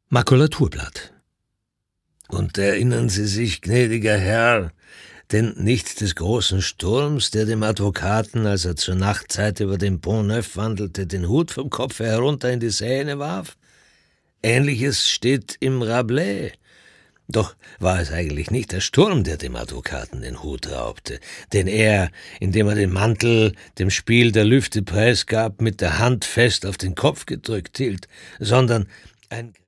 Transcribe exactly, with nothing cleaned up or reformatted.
Makulaturblatt. Und erinnern Sie sich, gnädiger Herr, denn nicht des großen Sturms, der dem Advokaten, als er zur Nachtzeit über den Pont Neuf wandelte, den Hut vom Kopfe herunter in die Seine warf? Ähnliches steht im Rabelais. Doch war es eigentlich nicht der Sturm, der dem Advokaten den Hut raubte, den er, indem er den Mantel dem Spiel der Lüfte preisgab, mit der Hand fest auf den Kopf gedrückt hielt, sondern ein